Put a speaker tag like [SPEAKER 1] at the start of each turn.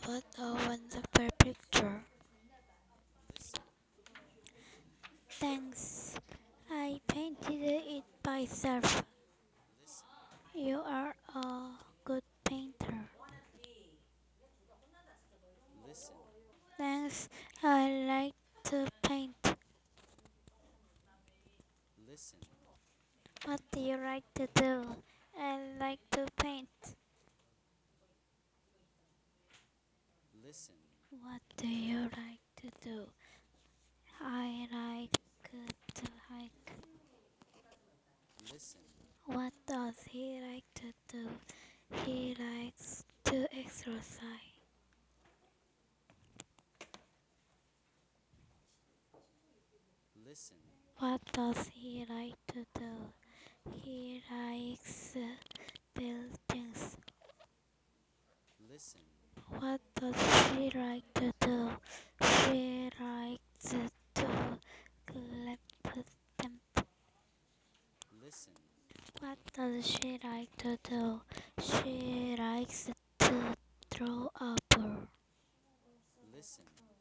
[SPEAKER 1] What a wonderful picture.
[SPEAKER 2] Listen,
[SPEAKER 1] Thanks. I painted it myself.
[SPEAKER 2] listen,
[SPEAKER 1] You are a good painter.
[SPEAKER 2] listen,
[SPEAKER 1] Thanks. I like to paint.
[SPEAKER 2] listen,
[SPEAKER 1] What do you like to do? I like to paint.
[SPEAKER 2] listen,
[SPEAKER 1] What do you like to do? I like to hike.
[SPEAKER 2] listen,
[SPEAKER 1] What does he like to do? He likes to exercise.
[SPEAKER 2] listen,
[SPEAKER 1] What does he like to do? He likes buildings.
[SPEAKER 2] listen,
[SPEAKER 1] What does she like to do? She likes to clap them.
[SPEAKER 2] listen,
[SPEAKER 1] What does she like to do? She likes to throw a ball.
[SPEAKER 2] listen.